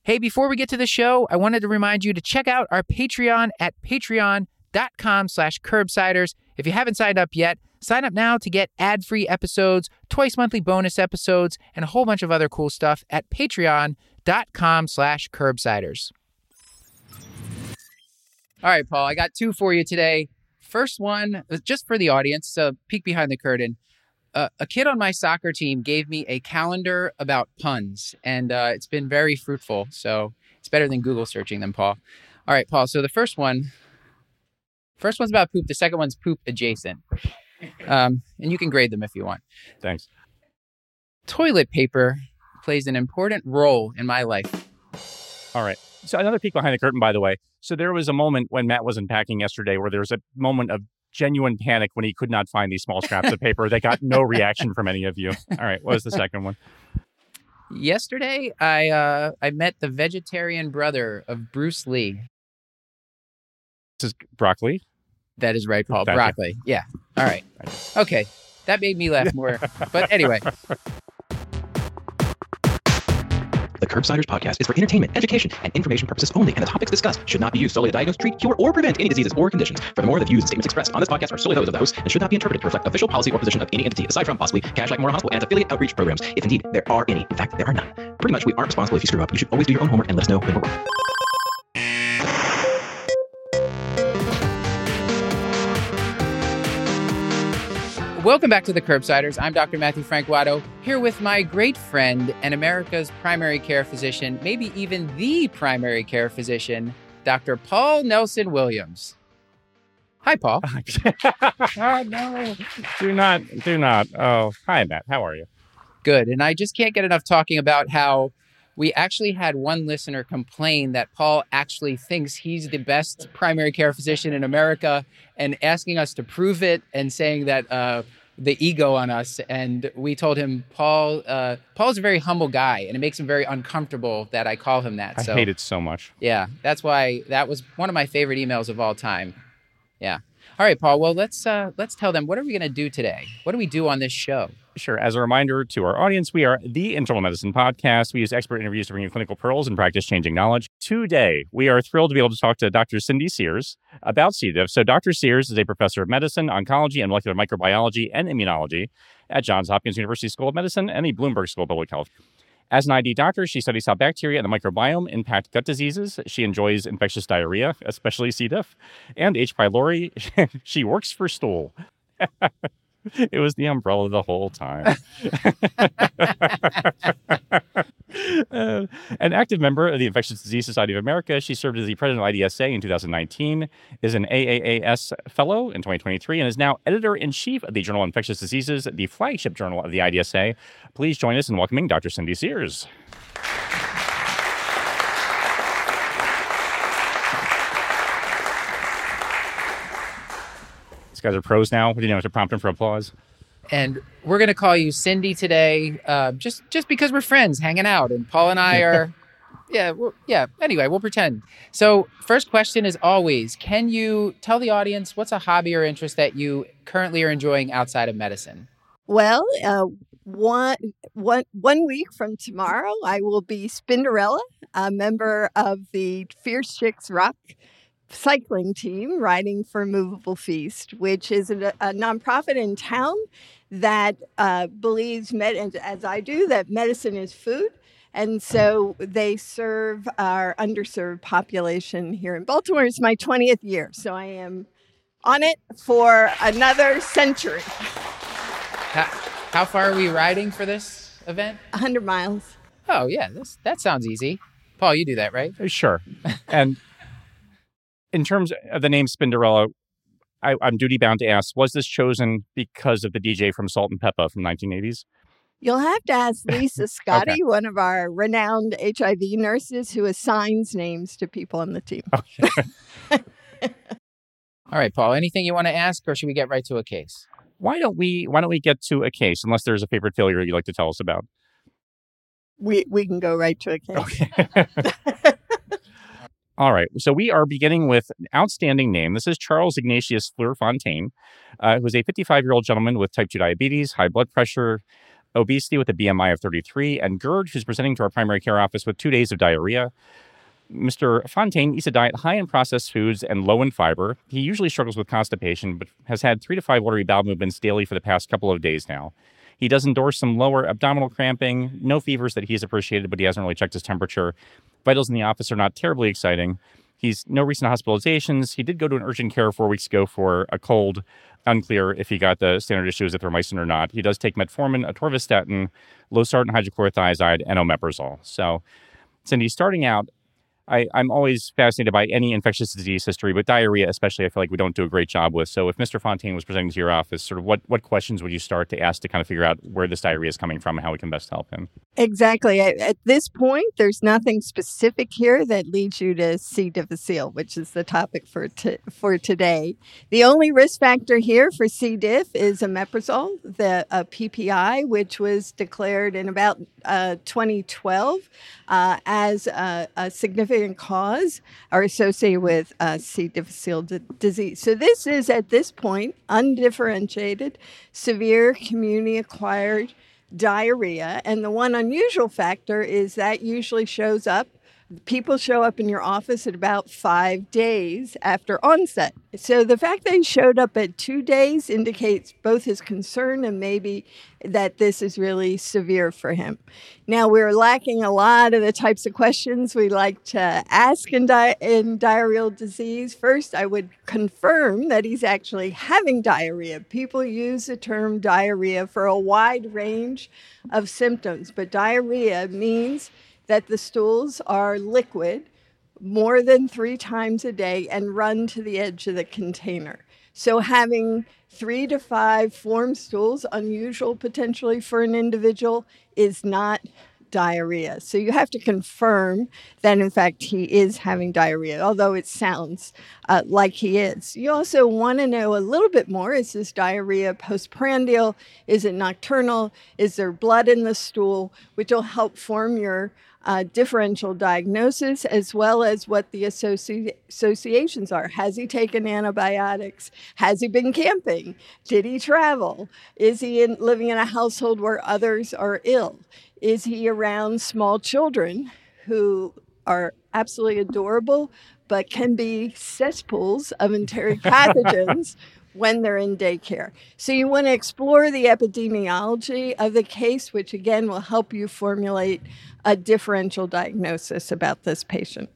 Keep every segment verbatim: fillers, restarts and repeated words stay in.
Hey, before we get to the show, I wanted to remind you to check out our Patreon at patreon.com slash curbsiders. If you haven't signed up yet, sign up now to get ad-free episodes, twice monthly bonus episodes, and a whole bunch of other cool stuff at patreon.com slash curbsiders. All right, Paul, I got two for you today. First one, just for the audience, so peek behind the curtain. Uh, a kid on my soccer team gave me a calendar about puns, and uh, it's been very fruitful. So it's better than Google searching them, Paul. All right, Paul. So the first one, first one's about poop. The second one's poop adjacent. Um, and you can grade them if you want. Thanks. Toilet paper plays an important role in my life. All right. So another peek behind the curtain, by the way. So there was a moment when Matt was unpacking yesterday where there was a moment of genuine panic when he could not find these small scraps of paper. They got no reaction from any of you. All right. What was the second one? Yesterday, I uh, I met the vegetarian brother of Bruce Lee. This is broccoli? That is right, Paul. Thank broccoli. You. Yeah. All right. Okay. That made me laugh more. But anyway. The Curbsiders podcast is for entertainment, education, and information purposes only, and the topics discussed should not be used solely to diagnose, treat, cure, or prevent any diseases or conditions. Furthermore, the views and statements expressed on this podcast are solely those of the host and should not be interpreted to reflect official policy or position of any entity, aside from possibly Cash Like Memorial Hospital and its affiliate outreach programs, if indeed there are any. In fact, there are none. Pretty much, we aren't responsible if you screw up. You should always do your own homework and let us know when we're wrong. Welcome back to the Curbsiders. I'm Doctor Matthew Frank Watto, here with my great friend and America's primary care physician, maybe even the primary care physician, Doctor Paul Nelson Williams. Hi, Paul. Oh, no. Do not. Do not. Oh, hi, Matt. How are you? Good. And I just can't get enough talking about how we actually had one listener complain that Paul actually thinks he's the best primary care physician in America and asking us to prove it and saying that uh, the ego on us. And we told him, Paul, uh, Paul's a very humble guy, and it makes him very uncomfortable that I call him that. I so, hate it so much. Yeah, that's why that was one of my favorite emails of all time. Yeah. All right, Paul. Well, let's uh, let's tell them, what are we going to do today? What do we do on this show? Sure. As a reminder to our audience, we are the Internal Medicine Podcast. We use expert interviews to bring you clinical pearls and practice-changing knowledge. Today, we are thrilled to be able to talk to Doctor Cindy Sears about C. diff. So Doctor Sears is a professor of medicine, oncology, and molecular microbiology and immunology at Johns Hopkins University School of Medicine and the Bloomberg School of Public Health. As an I D doctor, she studies how bacteria and the microbiome impact gut diseases. She enjoys infectious diarrhea, especially C. diff, and H. pylori. She works for stool. It was the umbrella the whole time. uh, an active member of the Infectious Disease Society of America, she served as the president of I D S A in two thousand nineteen, is an A A A S fellow in twenty twenty-three, and is now editor-in-chief of the Journal of Infectious Diseases, the flagship journal of the I D S A. Please join us in welcoming Doctor Cindy Sears. These guys are pros now. We didn't have to prompt them for applause. And we're going to call you Cindy today, uh, just just because we're friends hanging out. And Paul and I are, yeah, we're, yeah. Anyway, we'll pretend. So first question is always, can you tell the audience what's a hobby or interest that you currently are enjoying outside of medicine? Well, uh, one, one, one week from tomorrow, I will be Spinderella, a member of the Fierce Chicks Rock cycling team riding for Movable Feast, which is a, a nonprofit in town that uh, believes, med- as I do, that medicine is food. And so they serve our underserved population here in Baltimore. It's my twentieth year, so I am on it for another century. How, how far are we riding for this event? one hundred miles. Oh, yeah, that's, that sounds easy. Paul, you do that, right? Sure. And in terms of the name Spinderella, I, I'm duty-bound to ask, was this chosen because of the D J from Salt and Peppa from nineteen eighties? You'll have to ask Lisa Scotti, Okay. one of our renowned H I V nurses who assigns names to people on the team. Okay. All right, Paul, anything you want to ask, or should we get right to a case? Why don't we Why don't we get to a case, unless there's a favorite failure you'd like to tell us about? We we can go right to a case. Okay. All right. So we are beginning with an outstanding name. This is Charles Ignatius Fleur Fontaine, uh, who is a fifty-five-year-old gentleman with type two diabetes, high blood pressure, obesity with a B M I of thirty-three, and GERD, who's presenting to our primary care office with two days of diarrhea. Mister Fontaine eats a diet high in processed foods and low in fiber. He usually struggles with constipation, but has had three to five watery bowel movements daily for the past couple of days now. He does endorse some lower abdominal cramping, no fevers that he's appreciated, but he hasn't really checked his temperature. Vitals in the office are not terribly exciting. He's no recent hospitalizations. He did go to an urgent care four weeks ago for a cold. Unclear if he got the standard issue azithromycin or not. He does take metformin, atorvastatin, losartan hydrochlorothiazide, and omeprazole. So, Cindy, starting out, I, I'm always fascinated by any infectious disease history, but diarrhea especially, I feel like we don't do a great job with. So if Mister Fontaine was presenting to your office, sort of what, what questions would you start to ask to kind of figure out where this diarrhea is coming from and how we can best help him? Exactly. At, at this point, there's nothing specific here that leads you to C. difficile, which is the topic for t- for today. The only risk factor here for C. diff is omeprazole, the uh, P P I, which was declared in about uh, twenty twelve uh, as a, a significant cause or associated with uh, C. difficile d- disease. So this is, at this point, undifferentiated, severe community-acquired diarrhea. And the one unusual factor is that usually shows up, people show up in your office at about five days after onset. So the fact that he showed up at two days indicates both his concern and maybe that this is really severe for him. Now, we're lacking a lot of the types of questions we like to ask in, di- in diarrheal disease. First, I would confirm that he's actually having diarrhea. People use the term diarrhea for a wide range of symptoms, but diarrhea means that the stools are liquid more than three times a day and run to the edge of the container. So having three to five form stools, unusual potentially for an individual, is not diarrhea. So you have to confirm that, in fact, he is having diarrhea, although it sounds uh, like he is. You also want to know a little bit more. Is this diarrhea postprandial? Is it nocturnal? Is there blood in the stool, which will help form your Uh, differential diagnosis, as well as what the associ- associations are. Has he taken antibiotics? Has he been camping? Did he travel? Is he in, living in a household where others are ill? Is he around small children who are absolutely adorable, but can be cesspools of enteric pathogens when they're in daycare? So you want to explore the epidemiology of the case, which again will help you formulate a differential diagnosis about this patient.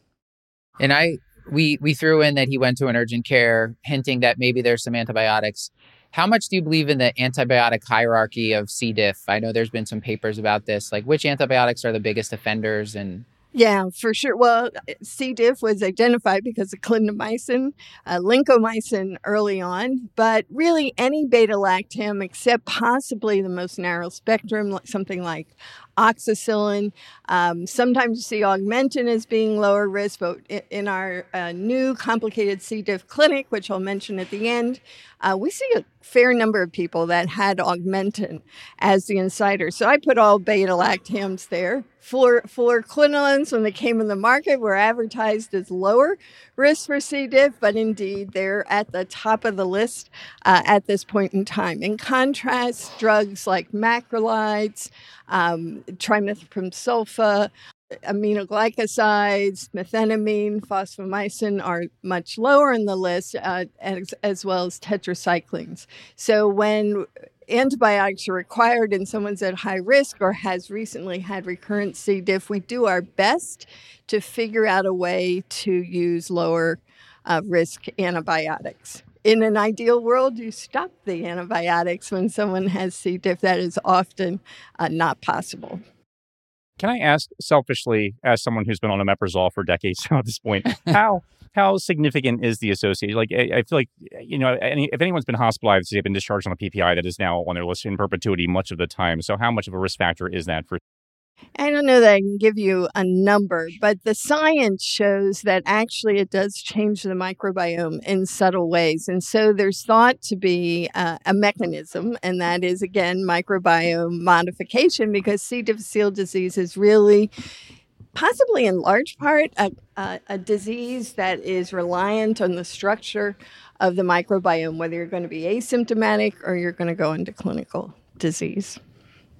And I we we threw in that he went to an urgent care, hinting that maybe there's some antibiotics. How much do you believe in the antibiotic hierarchy of C. diff? I know there's been some papers about this. Like, which antibiotics are the biggest offenders? And Yeah, for sure. Well, C. diff was identified because of clindamycin, uh, lincomycin early on, but really any beta-lactam except possibly the most narrow spectrum, like something like oxacillin. Um, sometimes you see augmentin as being lower risk, but in our uh, new complicated C. diff clinic, which I'll mention at the end, uh, we see a fair number of people that had augmentin as the insider. So I put all beta-lactams there. Fluor- fluoroquinolones, when they came in the market, were advertised as lower risk for C. diff, but indeed they're at the top of the list uh, at this point in time. In contrast, drugs like macrolides, um, trimethoprim sulfa, aminoglycosides, methenamine, fosfomycin are much lower in the list, uh, as, as well as tetracyclines. So when antibiotics are required and someone's at high risk or has recently had recurrent C. diff, we do our best to figure out a way to use lower uh, risk antibiotics. In an ideal world, you stop the antibiotics when someone has C. diff. That is often uh, not possible. Can I ask selfishly, as someone who's been on omeprazole for decades now at this point, how how significant is the association? Like, I, I feel like, you know, any, if anyone's been hospitalized, they've been discharged on a P P I that is now on their list in perpetuity much of the time. So how much of a risk factor is that for? I don't know that I can give you a number, but the science shows that actually it does change the microbiome in subtle ways. And so there's thought to be uh, a mechanism, and that is, again, microbiome modification, because C. difficile disease is really possibly in large part a, a, a disease that is reliant on the structure of the microbiome, whether you're going to be asymptomatic or you're going to go into clinical disease.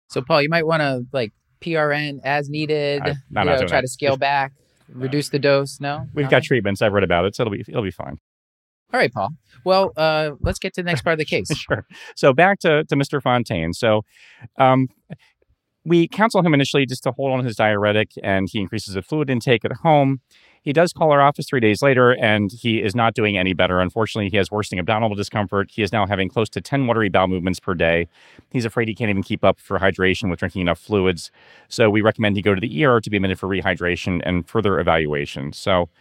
So, Paul, you might want to like P R N as needed, I- you no, know, not doing try that. to scale back, reduce the dose. No? We've Nothing? got treatments. I've read about it, so it'll be it'll be fine. All right, Paul. Well, uh, let's get to the next part of the case. Sure. So back to, to Mister Fontaine. So um, we counsel him initially just to hold on to his diuretic, and he increases the fluid intake at home. He does call our office three days later, and he is not doing any better. Unfortunately, he has worsening abdominal discomfort. He is now having close to ten watery bowel movements per day. He's afraid he can't even keep up for hydration with drinking enough fluids. So we recommend he go to the E R to be admitted for rehydration and further evaluation. So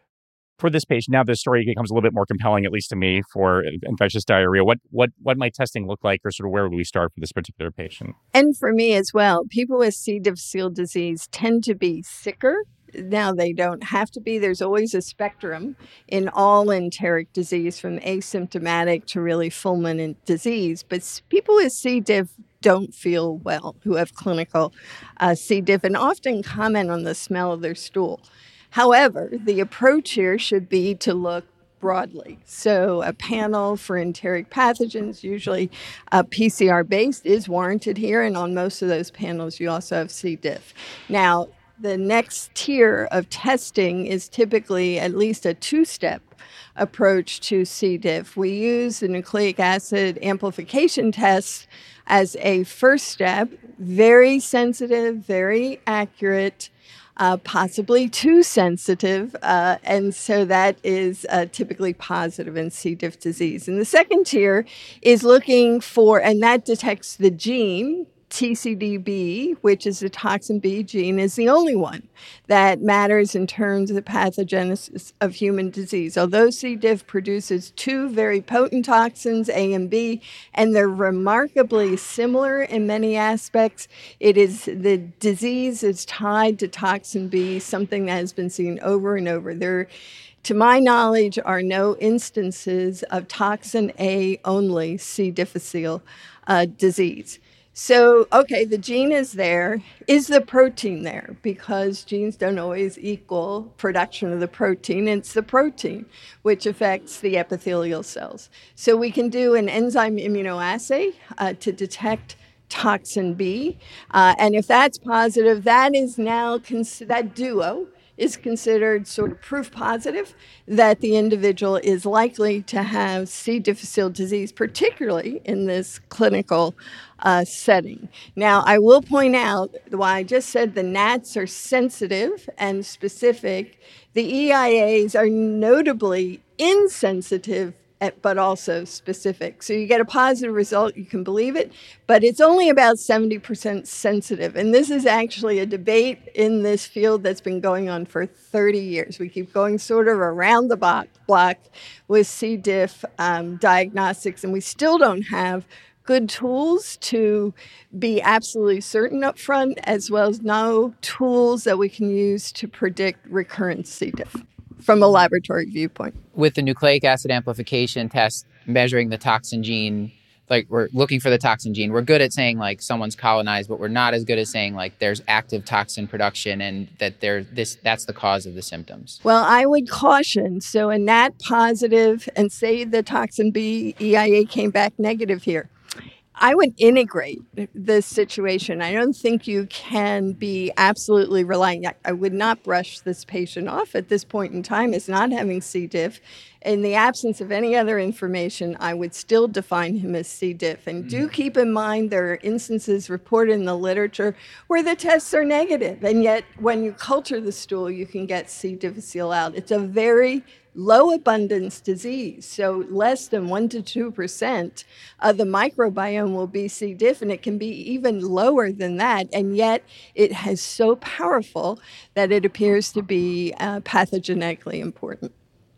for this patient, now this story becomes a little bit more compelling, at least to me, for infectious diarrhea. What what what might testing look like, or sort of where would we start for this particular patient? And for me as well, people with C. difficile disease tend to be sicker. Now, they don't have to be. There's always a spectrum in all enteric disease, from asymptomatic to really fulminant disease. But s- people with C. diff don't feel well, who have clinical uh, C. diff, and often comment on the smell of their stool. However, the approach here should be to look broadly. So a panel for enteric pathogens, usually uh, P C R-based, is warranted here. And on most of those panels, you also have C. diff. Now, the next tier of testing is typically at least a two-step approach to C. diff. We use the nucleic acid amplification test as a first step, very sensitive, very accurate, Uh, possibly too sensitive, uh, and so that is uh, typically positive in C. diff disease. And the second tier is looking for, and that detects the gene, T C D B, which is the toxin B gene, is the only one that matters in terms of the pathogenesis of human disease. Although C. diff produces two very potent toxins, A and B, and they're remarkably similar in many aspects, it is the disease is tied to toxin B, something that has been seen over and over. There, to my knowledge, are no instances of toxin A only C. difficile uh, disease. So, okay, the gene is there. Is the protein there? Because genes don't always equal production of the protein. It's the protein which affects the epithelial cells. So we can do an enzyme immunoassay uh, to detect toxin B. Uh, and if that's positive, that is now, cons- that duo is considered sort of proof positive that the individual is likely to have C. difficile disease, particularly in this clinical uh, setting. Now, I will point out, while I just said the N A Ts are sensitive and specific, the E I As are notably insensitive but also specific. So you get a positive result, you can believe it, but it's only about seventy percent sensitive. And this is actually a debate in this field that's been going on for thirty years. We keep going sort of around the block with C. diff um, diagnostics, and we still don't have good tools to be absolutely certain up front, as well as no tools that we can use to predict recurrent C. diff from a laboratory viewpoint. With the nucleic acid amplification test measuring the toxin gene, like we're looking for the toxin gene, we're good at saying like someone's colonized, but we're not as good as saying like there's active toxin production and that there this that's the cause of the symptoms. Well, I would caution. So a N A T positive, and say the toxin B E I A came back negative here, I would integrate this situation. I don't think you can be absolutely relying. I would not brush this patient off at this point in time as not having C. diff. In the absence of any other information, I would still define him as C. diff. And do keep in mind there are instances reported in the literature where the tests are negative, and yet when you culture the stool, you can get C. difficile out. It's a very low abundance disease, so less than one to two percent of the microbiome will be C. diff, and it can be even lower than that, and yet it is so powerful that it appears to be uh, pathogenetically important.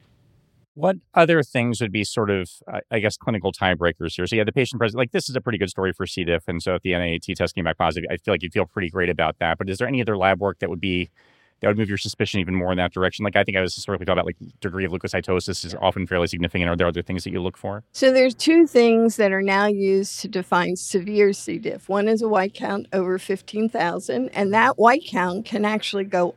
What other things would be sort of, uh, I guess, clinical tiebreakers here? So yeah, the patient present, like this is a pretty good story for C. diff, and so if the N A T test came back positive, I feel like you'd feel pretty great about that. But is there any other lab work that would be that would move your suspicion even more in that direction? Like I think I was historically taught about like degree of leukocytosis is often fairly significant. Are there other things that you look for? So there's two things that are now used to define severe C. diff. One is a white count over fifteen thousand, and that white count can actually go up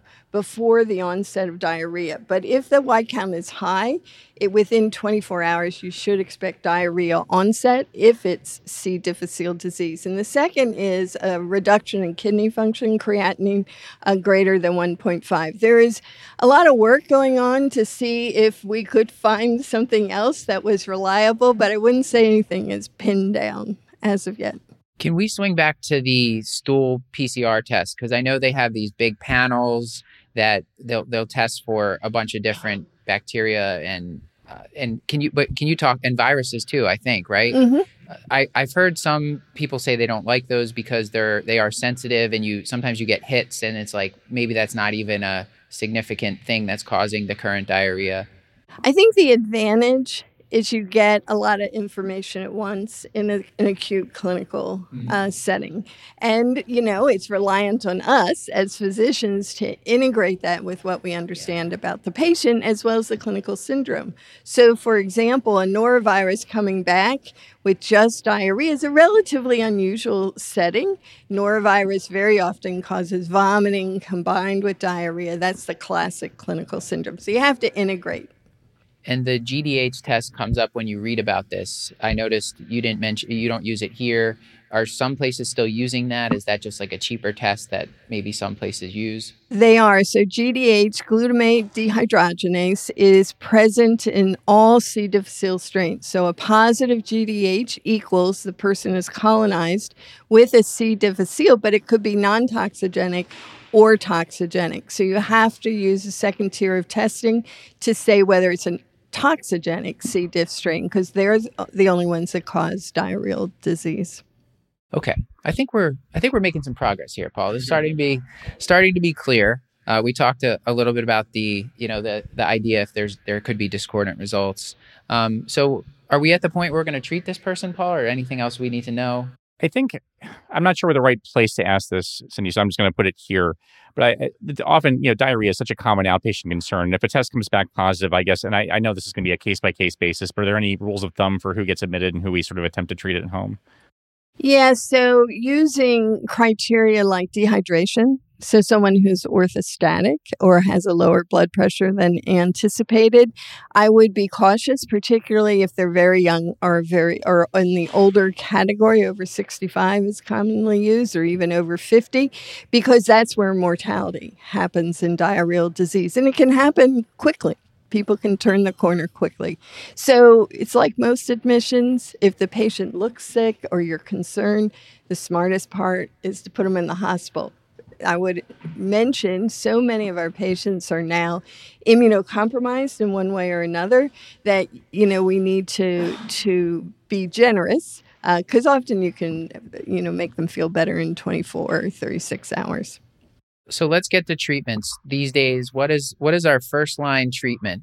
before the onset of diarrhea. But if the white count is high, it, within twenty-four hours, you should expect diarrhea onset if it's C. difficile disease. And the second is a reduction in kidney function, creatinine uh, greater than one point five. There is a lot of work going on to see if we could find something else that was reliable, but I wouldn't say anything is pinned down as of yet. Can we swing back to the stool P C R test? Because I know they have these big panels that they'll they'll test for a bunch of different bacteria and uh, and can you but can you talk and viruses too? I think right. Mm-hmm. I I've heard some people say they don't like those because they're they are sensitive and you sometimes you get hits and it's like maybe that's not even a significant thing that's causing the current diarrhea. I think the advantage is you get a lot of information at once in a, an acute clinical mm-hmm. uh, setting. And, you know, it's reliant on us as physicians to integrate that with what we understand about the patient as well as the clinical syndrome. So, for example, a norovirus coming back with just diarrhea is a relatively unusual setting. Norovirus very often causes vomiting combined with diarrhea. That's the classic clinical syndrome. So you have to integrate. And the G D H test comes up when you read about this. I noticed you didn't mention, you don't use it here. Are some places still using that? Is that just like a cheaper test that maybe some places use? They are. So G D H, glutamate dehydrogenase, is present in all C. difficile strains. So a positive G D H equals the person is colonized with a C. difficile, but it could be non-toxigenic or toxigenic. So you have to use a second tier of testing to say whether it's an toxigenic C. diff strain, because they're the only ones that cause diarrheal disease. Okay, I think we're I think we're making some progress here, Paul. This is starting to be starting to be clear. Uh, we talked a, a little bit about the you know the the idea if there's there could be discordant results. Um, so are we at the point where we're going to treat this person, Paul, or anything else we need to know? I think I'm not sure where the right place to ask this, Cindy, so I'm just going to put it here. But I, I, often, you know, diarrhea is such a common outpatient concern. And if a test comes back positive, I guess, and I, I know this is going to be a case-by-case basis, but are there any rules of thumb for who gets admitted and who we sort of attempt to treat at home? Yeah, so using criteria like dehydration, so someone who's orthostatic or has a lower blood pressure than anticipated, I would be cautious, particularly if they're very young or very or in the older category, over sixty-five is commonly used, or even over fifty, because that's where mortality happens in diarrheal disease, and it can happen quickly. People can turn the corner quickly. So it's like most admissions. If the patient looks sick or you're concerned, the smartest part is to put them in the hospital. I would mention so many of our patients are now immunocompromised in one way or another that, you know, we need to to be generous because uh, often you can, you know, make them feel better in twenty-four or thirty-six hours. So let's get to treatments these days. What is what is our first line treatment?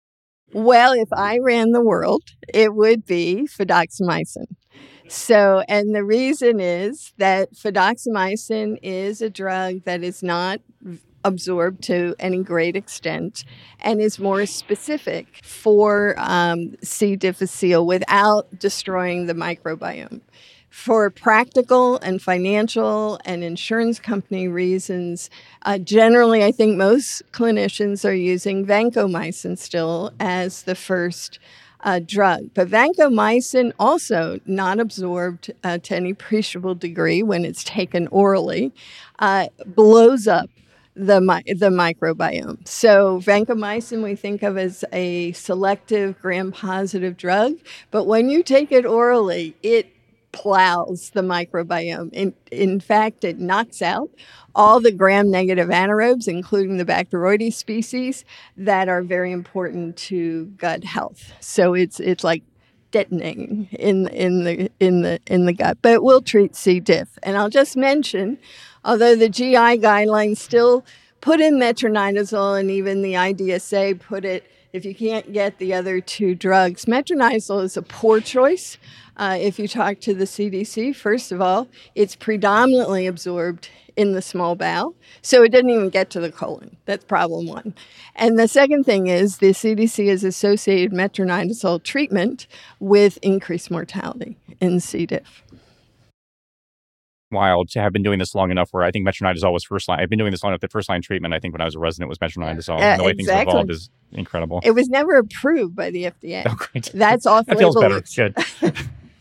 Well, if I ran the world, it would be fidaxomicin. So, and the reason is that fidaxomicin is a drug that is not absorbed to any great extent and is more specific for um, C. difficile without destroying the microbiome. For practical and financial and insurance company reasons, uh, generally, I think most clinicians are using vancomycin still as the first uh, drug. But vancomycin also not absorbed uh, to any appreciable degree when it's taken orally, uh, blows up the mi- the microbiome. So vancomycin we think of as a selective gram-positive drug, but when you take it orally, it plows the microbiome. In, in fact, it knocks out all the gram-negative anaerobes, including the Bacteroides species, that are very important to gut health. So it's it's like detonating in in the in the in the gut. But it will treat C. diff. And I'll just mention, although the G I guidelines still put in metronidazole, and even the I D S A put it, if you can't get the other two drugs, metronidazole is a poor choice. Uh, if you talk to the C D C, first of all, it's predominantly absorbed in the small bowel, so it doesn't even get to the colon. That's problem one. And the second thing is the C D C has associated metronidazole treatment with increased mortality in C. diff. wild to have been doing this long enough where I think metronidazole was first line. I've been doing this long enough that first line treatment, I think when I was a resident, was metronidazole. Uh, and the way exactly. things have evolved is incredible. It was never approved by the F D A. Oh, great. That's off That feels label. better. Good.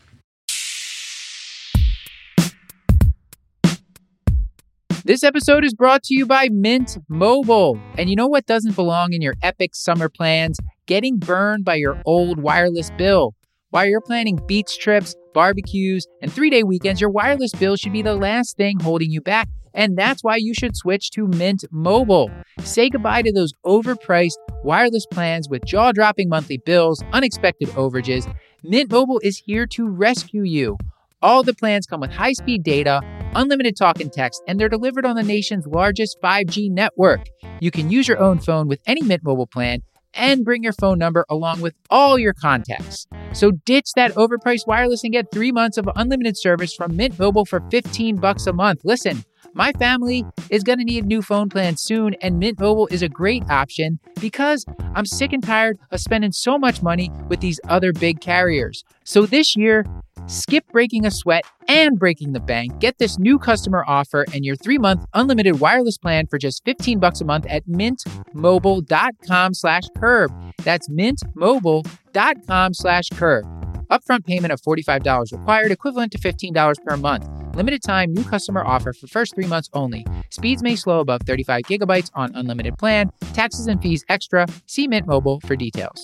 This episode is brought to you by Mint Mobile. And you know what doesn't belong in your epic summer plans? Getting burned by your old wireless bill. While you're planning beach trips, barbecues, and three-day weekends, your wireless bill should be the last thing holding you back. And that's why you should switch to Mint Mobile. Say goodbye to those overpriced wireless plans with jaw-dropping monthly bills, unexpected overages. Mint Mobile is here to rescue you. All the plans come with high-speed data, unlimited talk and text, and they're delivered on the nation's largest five G network. You can use your own phone with any Mint Mobile plan and bring your phone number along with all your contacts. So ditch that overpriced wireless and get three months of unlimited service from Mint Mobile for fifteen bucks a month. Listen, my family is going to need a new phone plan soon, and Mint Mobile is a great option because I'm sick and tired of spending so much money with these other big carriers. So this year, skip breaking a sweat and breaking the bank. Get this new customer offer and your three-month unlimited wireless plan for just fifteen bucks a month at mintmobile.com slash curb. That's mintmobile.com slash curb. Upfront payment of forty-five dollars required, equivalent to fifteen dollars per month. Limited time new customer offer for first three months only. Speeds may slow above thirty-five gigabytes on unlimited plan. Taxes and fees extra. See Mint Mobile for details.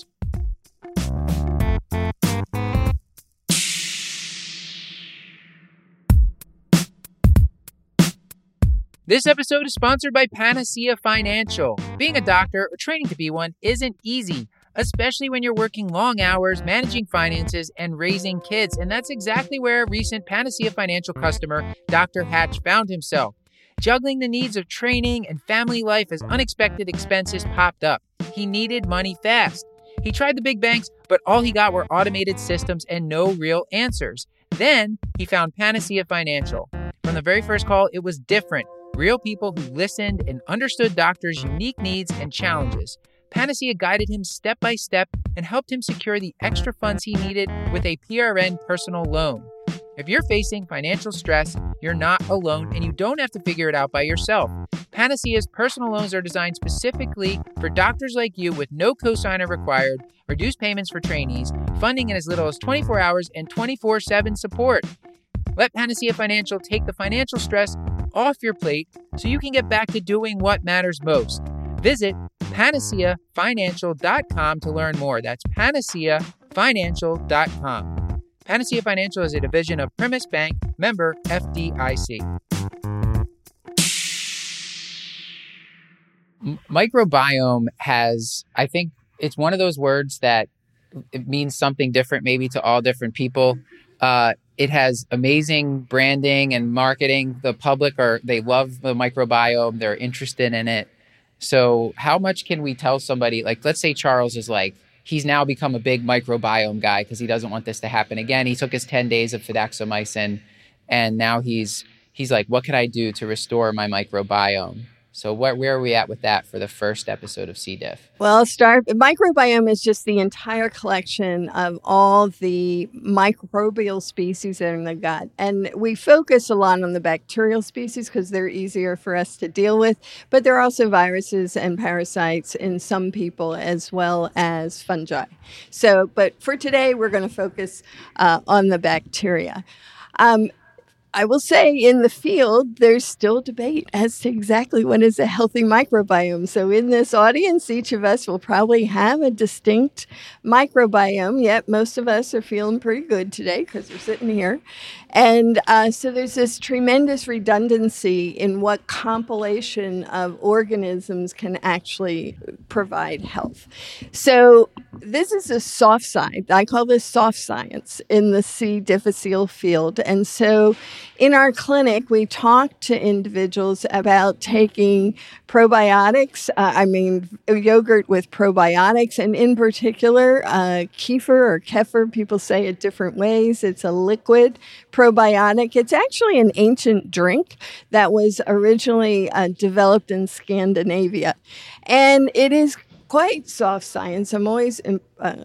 This episode is sponsored by Panacea Financial. Being a doctor or training to be one isn't easy, especially when you're working long hours, managing finances, and raising kids. And that's exactly where a recent Panacea Financial customer, Doctor Hatch, found himself. Juggling the needs of training and family life as unexpected expenses popped up. He needed money fast. He tried the big banks, but all he got were automated systems and no real answers. Then he found Panacea Financial. From the very first call, it was different. Real people who listened and understood doctors' unique needs and challenges. Panacea guided him step by step and helped him secure the extra funds he needed with a P R N personal loan. If you're facing financial stress, you're not alone and you don't have to figure it out by yourself. Panacea's personal loans are designed specifically for doctors like you with no cosigner required, reduced payments for trainees, funding in as little as twenty-four hours, and twenty-four seven support. Let Panacea Financial take the financial stress off your plate so you can get back to doing what matters most. Visit panacea financial dot com to learn more. That's panacea financial dot com. Panacea Financial is a division of Primis Bank, member F D I C. M- microbiome has, I think it's one of those words that it means something different maybe to all different people. Uh, it has amazing branding and marketing. The public are, they love the microbiome. They're interested in it. So how much can we tell somebody, like, let's say Charles is like, he's now become a big microbiome guy because he doesn't want this to happen again. He took his ten days of fidaxomicin and now he's, he's like, what can I do to restore my microbiome? So what, where are we at with that for the first episode of C. diff? Well, start microbiome is just the entire collection of all the microbial species that are in the gut. And we focus a lot on the bacterial species because they're easier for us to deal with. But there are also viruses and parasites in some people as well as fungi. So, but for today, we're going to focus uh, on the bacteria. Um, I will say in the field, there's still debate as to exactly what is a healthy microbiome. So in this audience, each of us will probably have a distinct microbiome, yet most of us are feeling pretty good today because we're sitting here. And uh, so there's this tremendous redundancy in what compilation of organisms can actually provide health. So this is a soft side. I call this soft science in the C. difficile field. And so in our clinic, we talk to individuals about taking probiotics, uh, I mean, yogurt with probiotics, and in particular, uh, kefir or kefir, people say it different ways. It's a liquid probiotic. It's actually an ancient drink that was originally uh, developed in Scandinavia. And it is quite soft science. I'm always uh,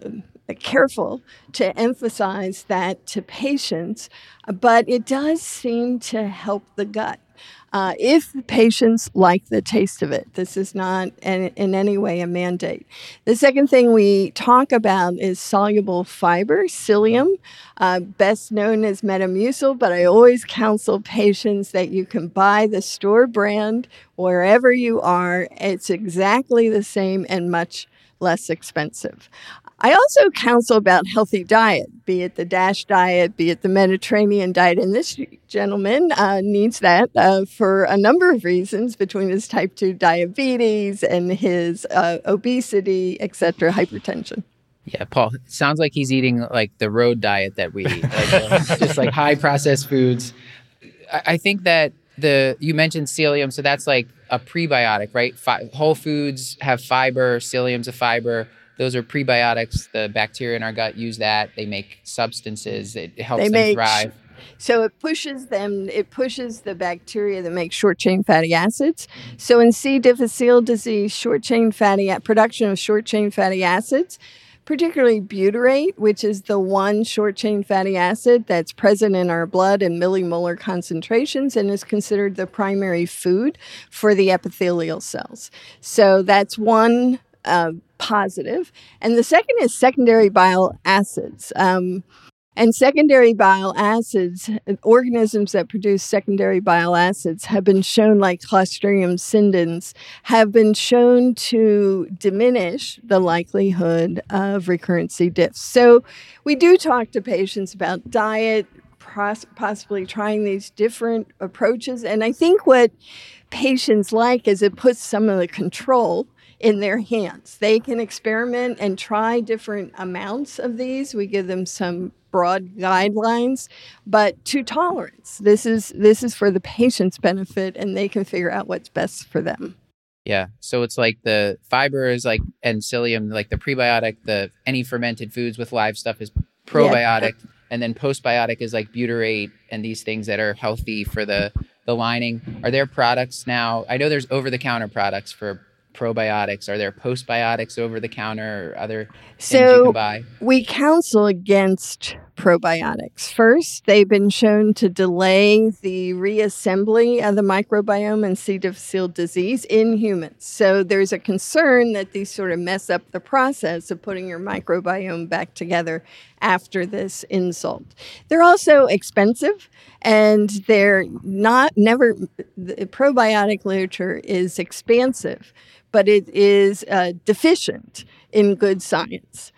careful to emphasize that to patients, but it does seem to help the gut. Uh, if patients like the taste of it. This is not in, in any way a mandate. The second thing we talk about is soluble fiber, psyllium, uh, best known as Metamucil, but I always counsel patients that you can buy the store brand wherever you are. It's exactly the same and much less expensive. I also counsel about healthy diet, be it the DASH diet, be it the Mediterranean diet. And this gentleman uh, needs that uh, for a number of reasons between his type two diabetes and his uh, obesity, et cetera, hypertension. Yeah, Paul, it sounds like he's eating like the road diet that we eat, like, uh, just like high processed foods. I, I think that the you mentioned psyllium, so that's like a prebiotic, right? Fi- whole foods have fiber, psyllium's a fiber. Those are prebiotics. The bacteria in our gut use that. They make substances. It helps they them make, thrive. So it pushes them, it pushes the bacteria that make short-chain fatty acids. So in C. difficile disease, short-chain fatty, production of short-chain fatty acids, particularly butyrate, which is the one short-chain fatty acid that's present in our blood in millimolar concentrations and is considered the primary food for the epithelial cells. So that's one uh, positive. And the second is secondary bile acids. Um, and secondary bile acids, organisms that produce secondary bile acids have been shown, like Clostridium scindens, have been shown to diminish the likelihood of recurrent C. diff. So we do talk to patients about diet, possibly trying these different approaches. And I think what patients like is it puts some of the control in their hands. They can experiment and try different amounts of these. We give them some broad guidelines, but to tolerance. This is this is for the patient's benefit, and they can figure out what's best for them. Yeah. So it's like the fiber is like, and psyllium, like the prebiotic, the any fermented foods with live stuff is probiotic. Yeah. And then postbiotic is like butyrate and these things that are healthy for the, the lining. Are there products now? I know there's over-the-counter products for probiotics. Are there postbiotics over the counter or other so things you can buy? We counsel against probiotics. First, they've been shown to delay the reassembly of the microbiome in C. difficile disease in humans. So there's a concern that these sort of mess up the process of putting your microbiome back together after this insult. They're also expensive, and they're not never the probiotic literature is expansive, but it is uh, deficient in good science.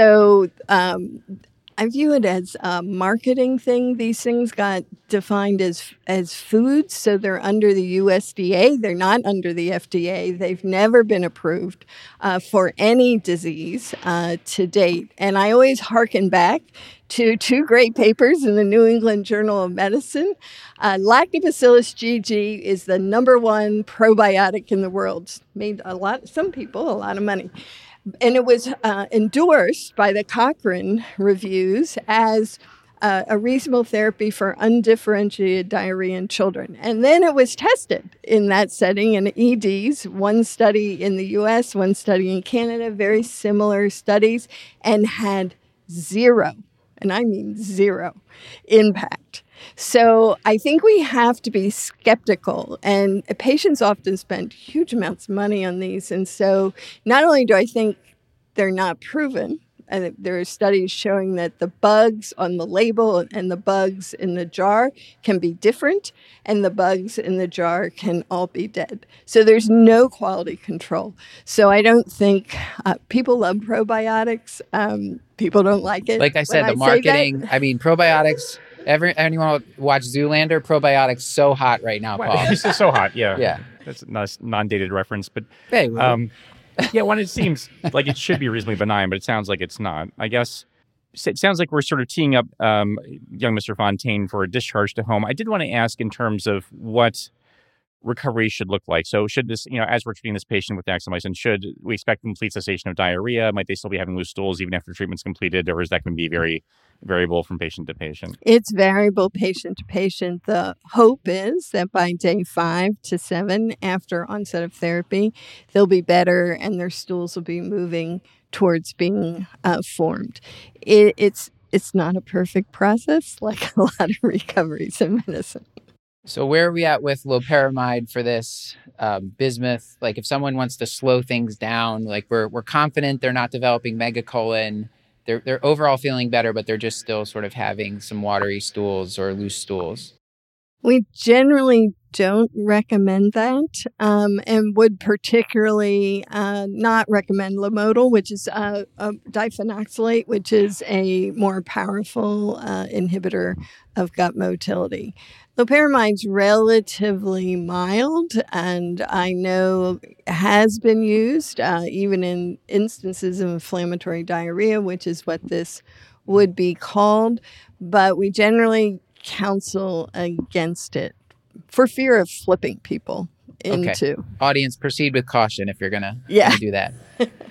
So um, I view it as a marketing thing. These things got defined as as foods, so they're under the U S D A. They're not under the F D A. They've never been approved uh, for any disease uh, to date. And I always hearken back to two great papers in the New England Journal of Medicine. Uh, Lactobacillus G G is the number one probiotic in the world. It's made a lot, some people, a lot of money. And it was uh, endorsed by the Cochrane reviews as uh, a reasonable therapy for undifferentiated diarrhea in children. And then it was tested in that setting in E Ds, one study in the U S, one study in Canada, very similar studies, and had zero, and I mean zero, impact. So I think we have to be skeptical, and patients often spend huge amounts of money on these. And so not only do I think they're not proven, and there are studies showing that the bugs on the label and the bugs in the jar can be different, and the bugs in the jar can all be dead. So there's no quality control. So I don't think uh, people love probiotics. Um, people don't like it. Like I said, the I marketing, I mean, probiotics... Every, anyone watch Zoolander? Probiotics so hot right now, Paul. This is so hot, yeah. Yeah. That's a nice non-dated reference. But hey, well. um, yeah, when it seems like it should be reasonably benign, but it sounds like it's not. I guess it sounds like we're sort of teeing up um, young Mister Fontaine for a discharge to home. I did want to ask in terms of what recovery should look like. So should this, you know, as we're treating this patient with naxamycin, should we expect complete cessation of diarrhea? Might they still be having loose stools even after treatment's completed, or is that going to be very variable from patient to patient? It's variable patient to patient. The hope is that by day five to seven after onset of therapy, they'll be better and their stools will be moving towards being uh, formed. It, it's it's not a perfect process, like a lot of recoveries in medicine. So where are we at with loperamide for this um, bismuth? Like if someone wants to slow things down, like we're we're confident they're not developing megacolon, they're they're overall feeling better, but they're just still sort of having some watery stools or loose stools. We generally don't recommend that um, and would particularly uh, not recommend Lomotil, which is uh, a diphenolate, which is a more powerful uh, inhibitor of gut motility. Loperamide's relatively mild, and I know has been used uh, even in instances of inflammatory diarrhea, which is what this would be called, but we generally counsel against it for fear of flipping people into. Okay. Audience, proceed with caution if you're gonna, yeah. gonna do that.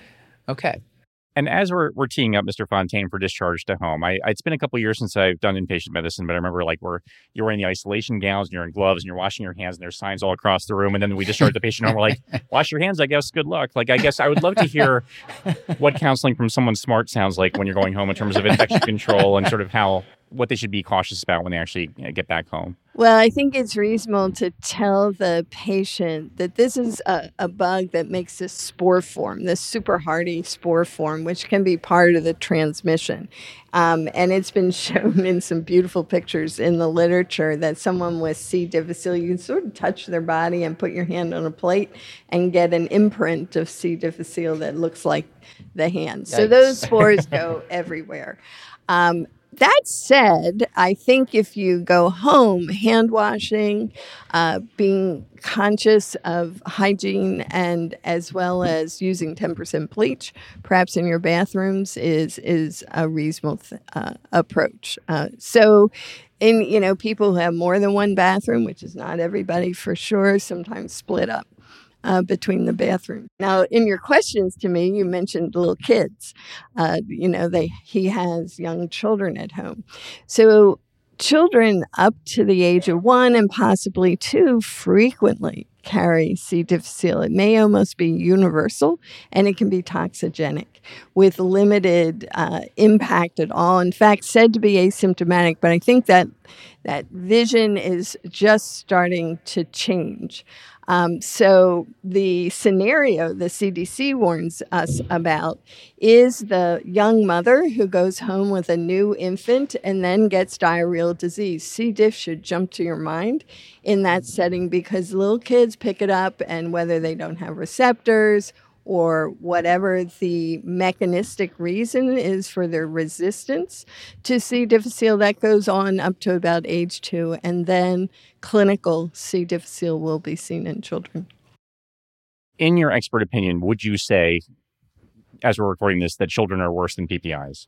Okay. And as we're we're teeing up Mister Fontaine for discharge to home, I, it's been a couple of years since I've done inpatient medicine, but I remember like where you're wearing the isolation gowns and you're in gloves and you're washing your hands and there's signs all across the room. And then we discharge the patient home. We're like, wash your hands, I guess. Good luck. Like, I guess I would love to hear what counseling from someone smart sounds like when you're going home in terms of infection control and sort of how what they should be cautious about when they actually you know, get back home. Well, I think it's reasonable to tell the patient that this is a, a bug that makes this spore form, this super hardy spore form, which can be part of the transmission. Um, and it's been shown in some beautiful pictures in the literature that someone with C. difficile, you can sort of touch their body and put your hand on a plate and get an imprint of C. difficile that looks like the hand. Yikes. So those spores go everywhere. Um, That said, I think if you go home, hand washing, uh, being conscious of hygiene, and as well as using ten percent bleach, perhaps in your bathrooms, is is a reasonable th- uh, approach. Uh, so, in you know, people who have more than one bathroom, which is not everybody for sure, sometimes split up Uh, between the bathrooms. Now, in your questions to me, you mentioned little kids. Uh, you know, they he has young children at home. So children up to the age of one and possibly two frequently carry C. difficile. It may almost be universal, and it can be toxigenic with limited uh, impact at all. In fact, said to be asymptomatic, but I think that that vision is just starting to change. Um, so the scenario the C D C warns us about is the young mother who goes home with a new infant and then gets diarrheal disease. C. diff should jump to your mind in that setting because little kids pick it up, and whether they don't have receptors or whatever the mechanistic reason is for their resistance to C. difficile, that goes on up to about age two, and then clinical C. difficile will be seen in children. In your expert opinion, would you say, as we're recording this, that children are worse than P P Is?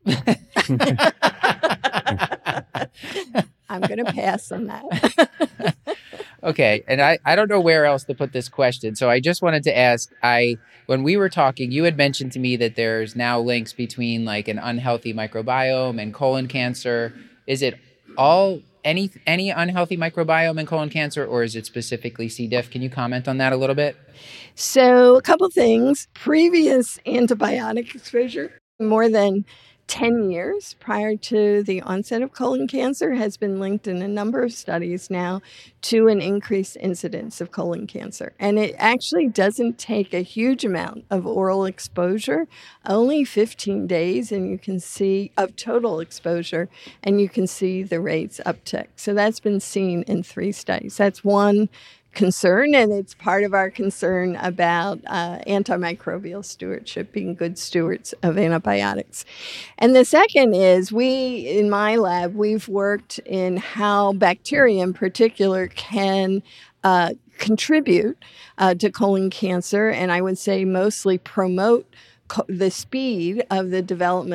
I'm going to pass on that. Okay, and I, I don't know where else to put this question, so I just wanted to ask, I when we were talking, you had mentioned to me that there's now links between like an unhealthy microbiome and colon cancer. Is it all any any unhealthy microbiome and colon cancer, or is it specifically C. diff? Can you comment on that a little bit? So a couple things. Previous antibiotic exposure, more than ten years prior to the onset of colon cancer, has been linked in a number of studies now to an increased incidence of colon cancer. And it actually doesn't take a huge amount of oral exposure, only fifteen days, and you can see of total exposure, and you can see the rates uptick. So that's been seen in three studies. That's one concern, and it's part of our concern about uh, antimicrobial stewardship, being good stewards of antibiotics. And the second is we, in my lab, we've worked in how bacteria in particular can uh, contribute uh, to colon cancer, and I would say mostly promote co- the speed of the development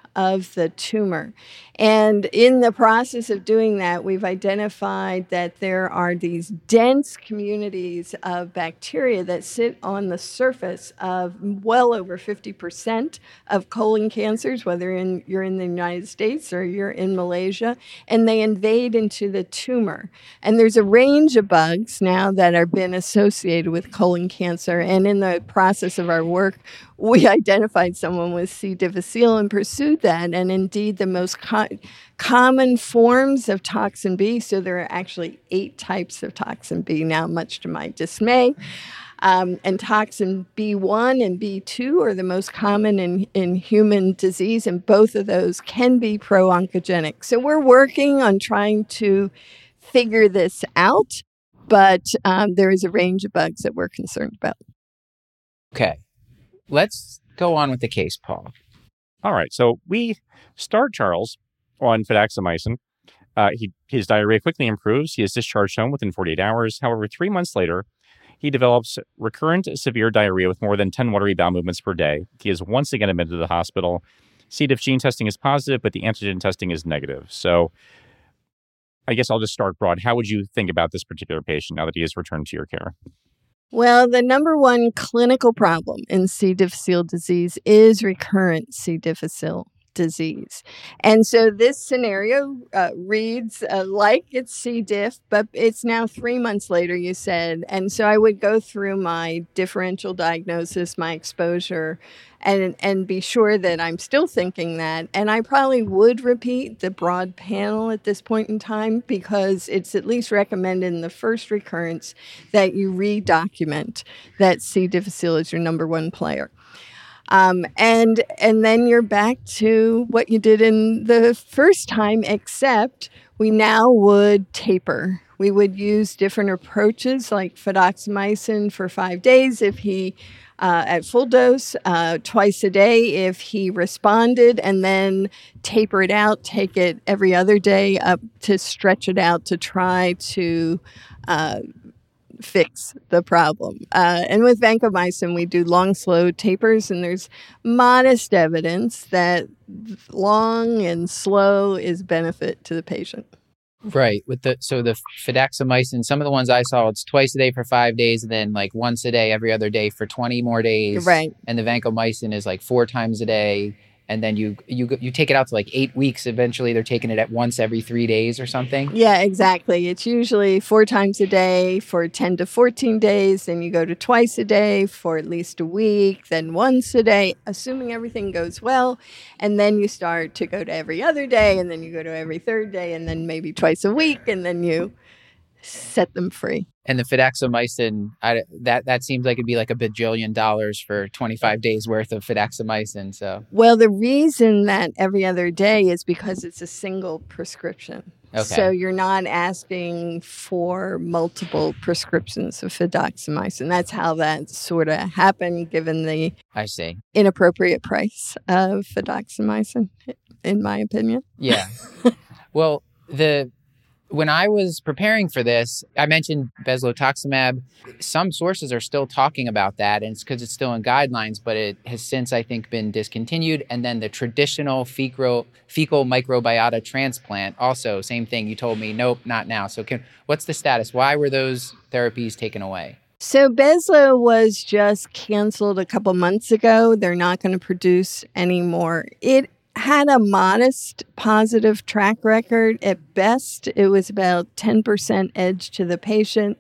of the tumor. And in the process of doing that, we've identified that there are these dense communities of bacteria that sit on the surface of well over fifty percent of colon cancers, whether in, you're in the United States or you're in Malaysia, and they invade into the tumor. And there's a range of bugs now that have been associated with colon cancer. And in the process of our work, we identified someone with C. difficile and pursued that. And indeed, the most co- common forms of toxin B, so there are actually eight types of toxin B now, much to my dismay. Um, and toxin B one and B two are the most common in, in human disease, and both of those can be pro-oncogenic. So we're working on trying to figure this out, but um, there is a range of bugs that we're concerned about. Okay. Let's go on with the case, Paul. All right. So we start Charles on fidaxomicin. Uh, he, his diarrhea quickly improves. He is discharged home within forty-eight hours. However, three months later, he develops recurrent severe diarrhea with more than ten watery bowel movements per day. He is once again admitted to the hospital. C. diff gene testing is positive, but the antigen testing is negative. So I guess I'll just start broad. How would you think about this particular patient now that he has returned to your care? Well, the number one clinical problem in C. difficile disease is recurrent C. difficile disease. And so this scenario uh, reads uh, like it's C. diff, but it's now three months later, you said. And so I would go through my differential diagnosis, my exposure, and and be sure that I'm still thinking that. And I probably would repeat the broad panel at this point in time because it's at least recommended in the first recurrence that you re-document that C. difficile is your number one player. Um, and and then you're back to what you did in the first time, except we now would taper. We would use different approaches like fidaxomicin for five days if he, uh, at full dose, uh, twice a day if he responded, and then taper it out, take it every other day up to stretch it out to try to uh, fix the problem. Uh, and with vancomycin, we do long, slow tapers, and there's modest evidence that long and slow is benefit to the patient. Right. With the so the fidaxomicin, some of the ones I saw, it's twice a day for five days, and then like once a day, every other day for twenty more days. Right. And the vancomycin is like four times a day. And then you you you take it out to like eight weeks. Eventually, they're taking it at once every three days or something. Yeah, exactly. It's usually four times a day for ten to fourteen days. Then you go to twice a day for at least a week. Then once a day, assuming everything goes well. And then you start to go to every other day. And then you go to every third day. And then maybe twice a week. And then you set them free. And the fidaxomicin, I, that that seems like it'd be like a bajillion dollars for twenty-five days worth of fidaxomicin. So, well, the reason that every other day is because it's a single prescription. Okay. So you're not asking for multiple prescriptions of fidaxomicin. That's how that sort of happened, given the I see. inappropriate price of fidaxomicin, in my opinion. Yeah. Well, the when I was preparing for this, I mentioned bezlotoxumab. Some sources are still talking about that, and it's because it's still in guidelines, but it has since, I think, been discontinued. And then the traditional fecal, fecal microbiota transplant, also, same thing. You told me, nope, not now. So can, what's the status? Why were those therapies taken away? So Bezlo was just canceled a couple months ago. They're not going to produce anymore. It had a modest positive track record. At best, it was about ten percent edge to the patient.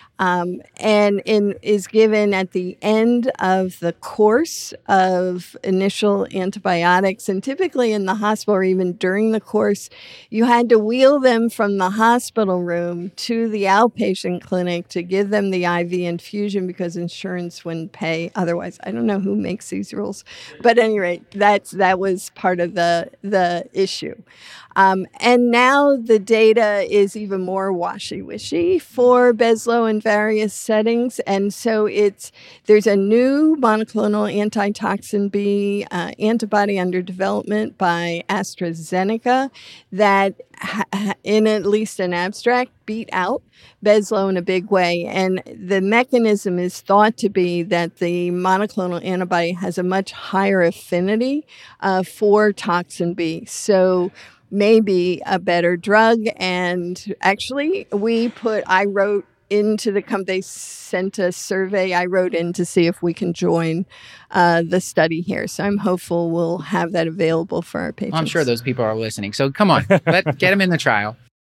Um, and in, is given at the end of the course of initial antibiotics. And typically in the hospital, or even during the course, you had to wheel them from the hospital room to the outpatient clinic to give them the I V infusion because insurance wouldn't pay. Otherwise, I don't know who makes these rules. But at any rate, that's, that was part of the, the issue. Um, and now the data is even more washy-wishy for Bezlo and various settings. And so it's there's a new monoclonal antitoxin B uh, antibody under development by AstraZeneca that, ha- in at least an abstract, beat out Bezlo in a big way. And the mechanism is thought to be that the monoclonal antibody has a much higher affinity uh, for toxin B. So maybe a better drug. And actually, we put, I wrote into the company, they sent a survey, I wrote in to see if we can join uh, the study here. So I'm hopeful we'll have that available for our patients. Well, I'm sure those people are listening. So come on, let get them in the trial.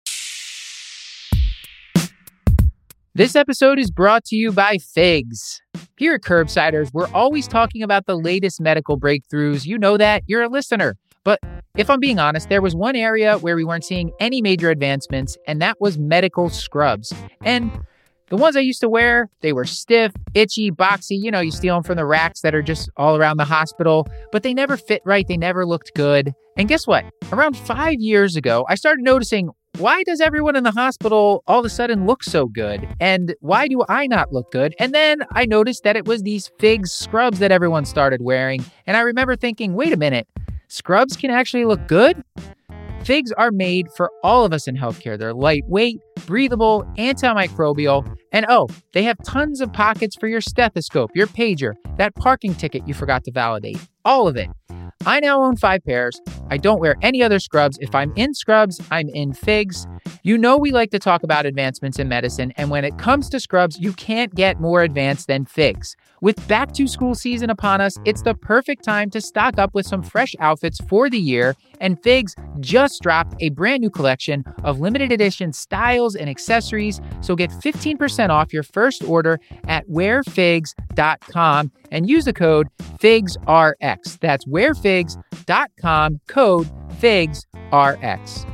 This episode is brought to you by Figs. Here at Curbsiders, we're always talking about the latest medical breakthroughs. You know that. You're a listener. But if I'm being honest, there was one area where we weren't seeing any major advancements, and that was medical scrubs. And the ones I used to wear, they were stiff, itchy, boxy. You know, you steal them from the racks that are just all around the hospital, but they never fit right. They never looked good. And guess what? Around five years ago, I started noticing, why does everyone in the hospital all of a sudden look so good? And why do I not look good? And then I noticed that it was these Figs scrubs that everyone started wearing. And I remember thinking, wait a minute, scrubs can actually look good? Figs are made for all of us in healthcare. They're lightweight, breathable, antimicrobial, and oh, they have tons of pockets for your stethoscope, your pager, that parking ticket you forgot to validate. All of it. I now own five pairs. I don't wear any other scrubs. If I'm in scrubs, I'm in Figs. You know we like to talk about advancements in medicine, and when it comes to scrubs, you can't get more advanced than Figs. With back to school season upon us, it's the perfect time to stock up with some fresh outfits for the year, and Figs just dropped a brand new collection of limited edition styles and accessories, so get fifteen percent off your first order at wear figs dot com and use the code FIGSRX. That's wear figs dot com, code FIGSRX.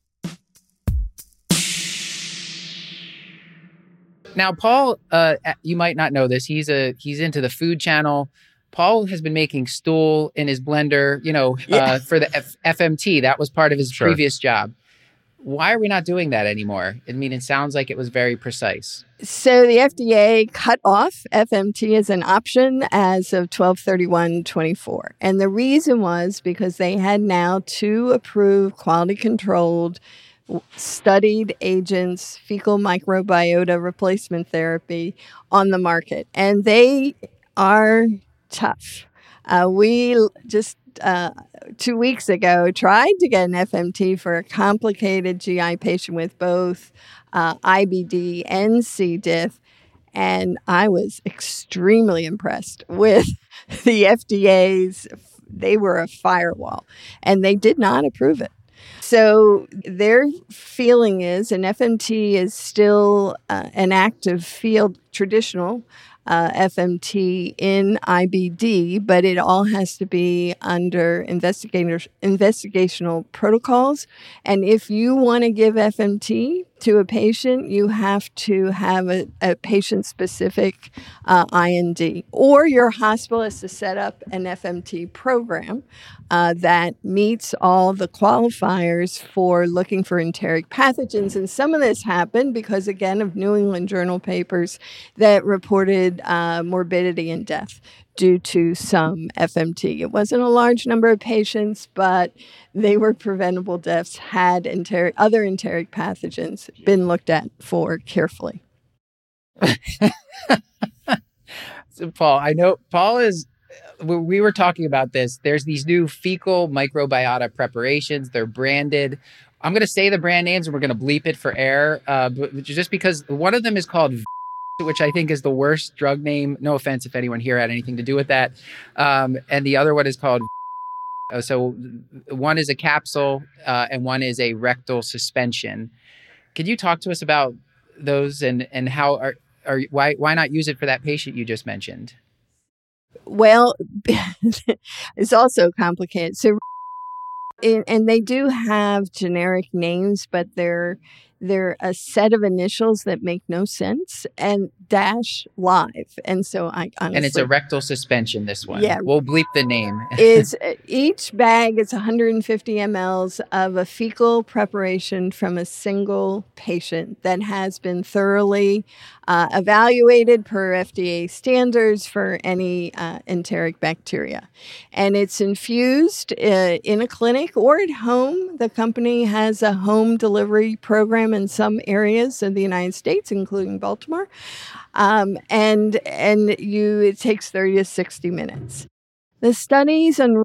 Now, Paul, uh, you might not know this. He's a he's into the Food Channel. Paul has been making stool in his blender, you know, yeah. uh, for the F- FMT. That was part of his sure. previous job. Why are we not doing that anymore? I mean, it sounds like it was very precise. So the F D A cut off F M T as an option as of twelve thirty-one twenty-four. And the reason was because they had now two approved quality-controlled studied agents, fecal microbiota replacement therapy on the market. And they are tough. Uh, we just uh, two weeks ago tried to get an F M T for a complicated G I patient with both uh, I B D and C. diff. And I was extremely impressed with the F D A's. They were a firewall, and they did not approve it. So their feeling is an F M T is still uh, an active field, traditional uh, F M T in I B D, but it all has to be under investigator, investigational protocols. And if you want to give F M T to a patient, you have to have a, a patient-specific uh, I N D, or your hospital has to set up an F M T program uh, that meets all the qualifiers for looking for enteric pathogens. And some of this happened because, again, of New England Journal papers that reported uh, morbidity and death due to some F M T. It wasn't a large number of patients, but they were preventable deaths had enteric, other enteric pathogens been looked at for carefully. So, Paul, I know Paul is, we were talking about this. There's these new fecal microbiota preparations. They're branded. I'm going to say the brand names and we're going to bleep it for air, uh, but just because one of them is called which I think is the worst drug name. No offense if anyone here had anything to do with that. Um, and the other one is called, so one is a capsule uh, and one is a rectal suspension. Could you talk to us about those and, and how are, are why why not use it for that patient you just mentioned? Well, it's also complicated. So, and they do have generic names, but they're they're a set of initials that make no sense, and dash live. And so I honestly... And it's a rectal suspension, this one. Yeah. We'll bleep the name. is each bag is one hundred fifty milliliters of a fecal preparation from a single patient that has been thoroughly uh, evaluated per F D A standards for any uh, enteric bacteria. And it's infused uh, in a clinic or at home. The company has a home delivery program in some areas of the United States, including Baltimore. Um, and and you it takes thirty to sixty minutes. The studies on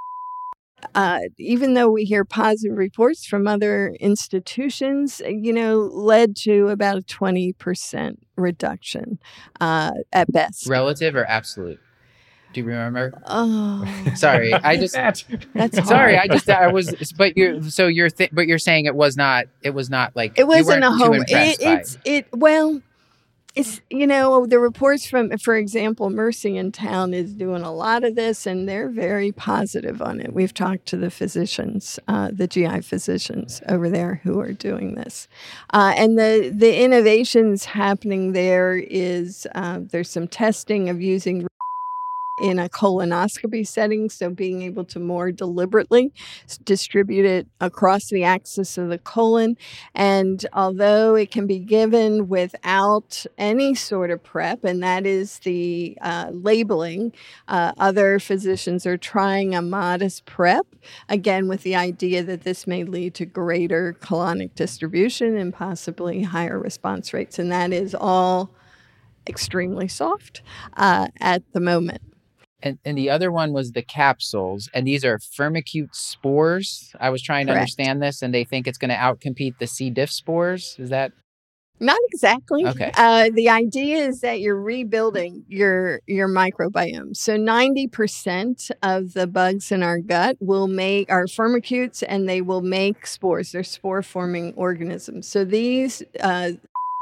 uh, even though we hear positive reports from other institutions, you know, led to about a twenty percent reduction uh, at best. Relative or absolute? Do you remember? Oh, sorry, I just That's, that's hard. sorry, I just I was. But you're so you're th- but you're saying it was not. It was not like It wasn't you a weren't too home. impressed It, by it's it. Well, it's you know the reports from, for example, Mercy in Town is doing a lot of this, and they're very positive on it. We've talked to the physicians, uh, the G I physicians over there who are doing this, uh, and the the innovations happening there is uh, there's some testing of using in a colonoscopy setting, so being able to more deliberately distribute it across the axis of the colon. And although it can be given without any sort of prep, and that is the uh, labeling, uh, other physicians are trying a modest prep, again, with the idea that this may lead to greater colonic distribution and possibly higher response rates. And that is all extremely soft uh, at the moment. And and the other one was the capsules, and these are Firmicute spores. I was trying to Correct. understand this, and they think it's going to outcompete the C. diff spores. Is that Not exactly. Okay. Uh, the idea is that you're rebuilding your your microbiome. So ninety percent of the bugs in our gut will make are firmicutes, and they will make spores. They're spore-forming organisms. So these uh,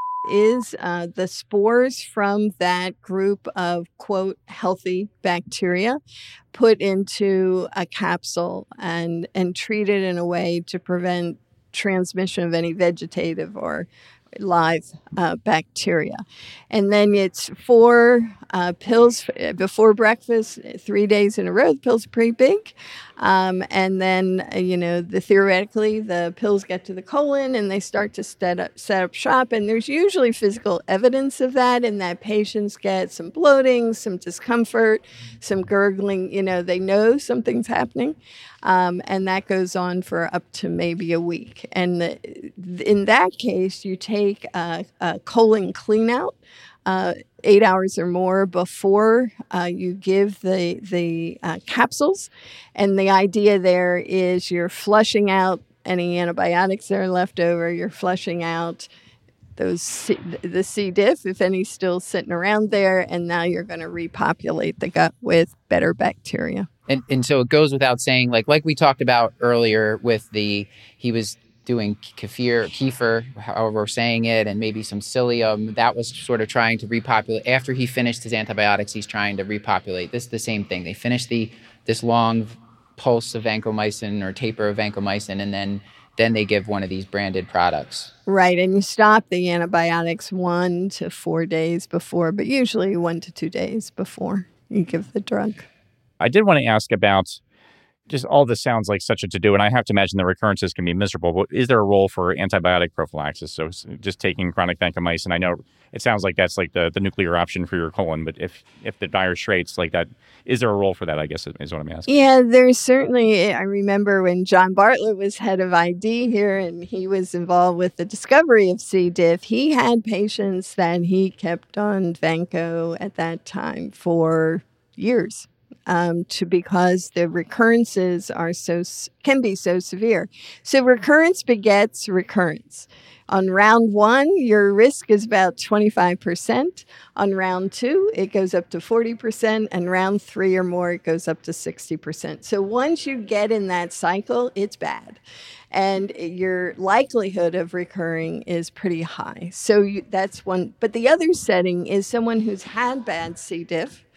is uh, the spores from that group of, quote, healthy bacteria put into a capsule and, and treated in a way to prevent transmission of any vegetative or live uh, bacteria. And then it's four uh, pills before breakfast, three days in a row. The pills are pretty big. Um, and then, uh, you know, the theoretically, the pills get to the colon and they start to set up, set up shop. And there's usually physical evidence of that, in that patients get some bloating, some discomfort, some gurgling. You know, they know something's happening. Um, and that goes on for up to maybe a week. And the, in that case, you take a, a colon clean out uh, eight hours or more before uh, you give the, the uh, capsules. And the idea there is you're flushing out any antibiotics that are left over. You're flushing out those C, the C. diff, if any's still sitting around there. And now you're going to repopulate the gut with better bacteria. And and so it goes without saying, like like we talked about earlier with the, he was doing kefir, kefir, however we're saying it, and maybe some psyllium. That was sort of trying to repopulate. After he finished his antibiotics, he's trying to repopulate. This is the same thing. They finish the this long pulse of vancomycin or taper of vancomycin, and then then they give one of these branded products. Right, and you stop the antibiotics one to four days before, but usually one to two days before you give the drug. I did want to ask about, just all this sounds like such a to-do, and I have to imagine the recurrences can be miserable, but is there a role for antibiotic prophylaxis? So just taking chronic vancomycin, I know it sounds like that's like the, the nuclear option for your colon, but if, if the virus rates like that, is there a role for that, I guess, is what I'm asking. Yeah, there's certainly, I remember when John Bartlett was head of I D here and he was involved with the discovery of C. diff, he had patients that he kept on Vanco at that time for years. Um, to because the recurrences are so can be so severe. So recurrence begets recurrence. On round one, your risk is about twenty-five percent. On round two, it goes up to forty percent. And round three or more, it goes up to sixty percent. So once you get in that cycle, it's bad. And your likelihood of recurring is pretty high. So you, that's one. But the other setting is someone who's had bad C. diff,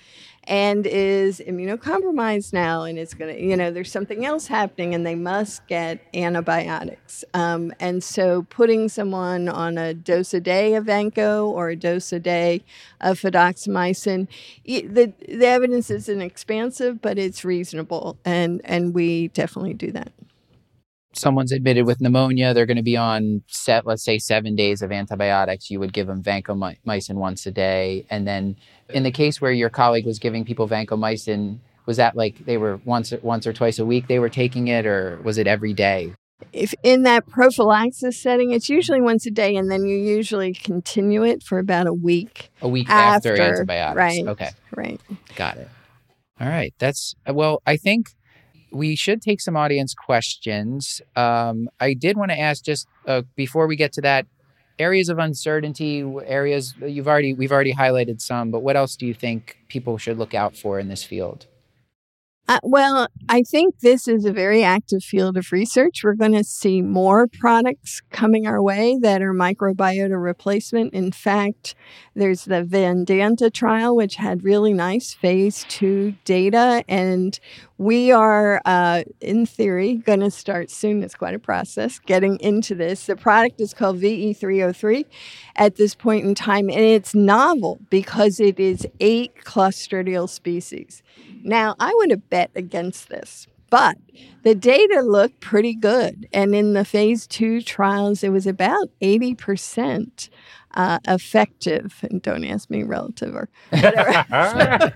and is immunocompromised now, and it's going to, you know, there's something else happening, and they must get antibiotics. Um, and so putting someone on a dose a day of Vanco or a dose a day of fidaxomicin, the, the evidence isn't expansive, but it's reasonable, and, and we definitely do that. Someone's admitted with pneumonia, they're going to be on set, let's say seven days of antibiotics. You would give them vancomycin once a day. And then in the case where your colleague was giving people vancomycin, was that like they were once, once or twice a week they were taking it, or was it every day? If in that prophylaxis setting, it's usually once a day, and then you usually continue it for about a week. A week after, after antibiotics. Right. Okay. Right. Got it. All right. That's, well, I think we should take some audience questions. Um, I did want to ask just uh, before we get to that, areas of uncertainty, areas you've already, we've already highlighted some, but what else do you think people should look out for in this field? Uh, well, I think this is a very active field of research. We're going to see more products coming our way that are microbiota replacement. In fact, there's the Vedanta trial, which had really nice phase two data. And we are, uh, in theory, going to start soon. It's quite a process getting into this. The product is called V E three oh three at this point in time. And it's novel because it is eight Clostridial species. Now, I would have bet against this, but the data looked pretty good. And in the phase two trials, it was about eighty percent uh, effective. And don't ask me relative or whatever.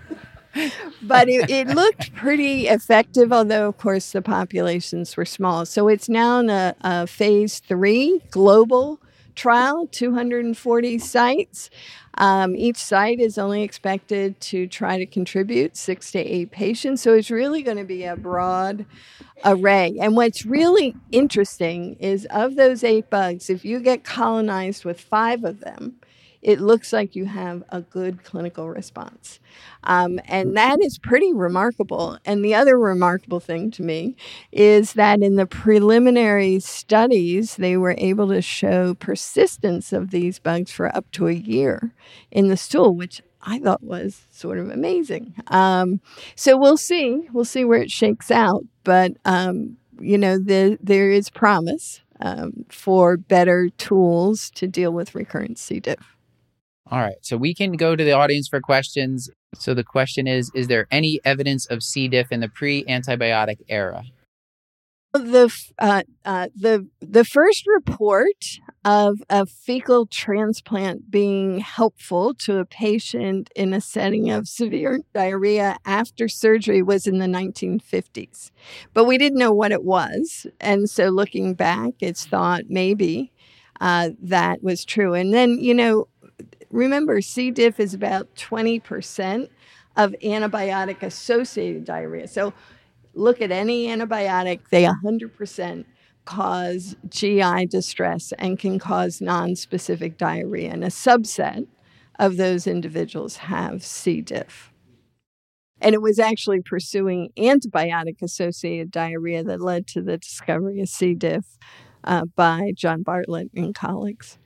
But it, it looked pretty effective, although, of course, the populations were small. So it's now in a, a phase three global trial, two hundred forty sites. Um, each site is only expected to try to contribute six to eight patients. So it's really going to be a broad array. And what's really interesting is of those eight bugs, if you get colonized with five of them, it looks like you have a good clinical response. Um, and that is pretty remarkable. And the other remarkable thing to me is that in the preliminary studies, they were able to show persistence of these bugs for up to a year in the stool, which I thought was sort of amazing. Um, so we'll see. We'll see where it shakes out. But, um, you know, the, there is promise um, for better tools to deal with recurrent C. diff. All right. So we can go to the audience for questions. So the question is, is there any evidence of C. diff in the pre-antibiotic era? The uh, uh, the the first report of a fecal transplant being helpful to a patient in a setting of severe diarrhea after surgery was in the nineteen fifties. But we didn't know what it was. And so looking back, it's thought maybe uh, that was true. And then, you know, remember, C. diff is about twenty percent of antibiotic-associated diarrhea. So look at any antibiotic, they one hundred percent cause G I distress and can cause non-specific diarrhea. And a subset of those individuals have C. diff. And it was actually pursuing antibiotic-associated diarrhea that led to the discovery of C. diff uh, by John Bartlett and colleagues.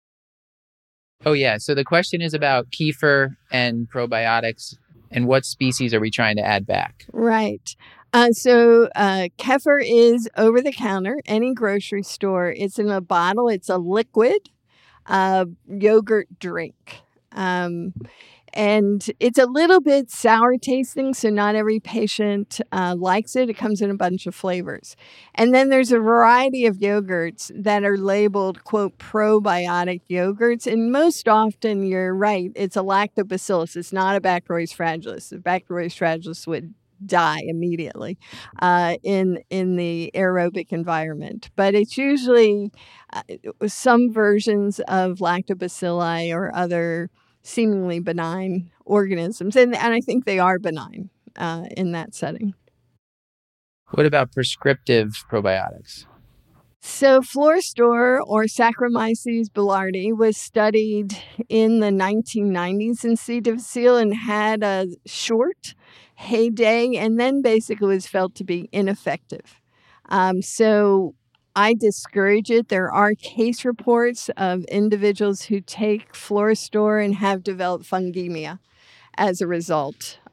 Oh, yeah. So the question is about kefir and probiotics, and what species are we trying to add back? Right. Uh, so uh, kefir is over the counter, any grocery store. It's in a bottle. It's a liquid uh, yogurt drink. Um, and it's a little bit sour tasting, so not every patient uh, likes it. It comes in a bunch of flavors. And then there's a variety of yogurts that are labeled, quote, probiotic yogurts. And most often, you're right, it's a lactobacillus. It's not a Bacteroides fragilis. The Bacteroides fragilis would die immediately uh, in in the aerobic environment. But it's usually uh, some versions of lactobacilli or other seemingly benign organisms. And, and I think they are benign uh, in that setting. What about prescriptive probiotics? So Fluorostor, or Saccharomyces boulardii, was studied in the nineteen nineties in C. difficile and had a short heyday, and then basically was felt to be ineffective. Um, so I discourage it. There are case reports of individuals who take Fluorostor and have developed fungemia as a result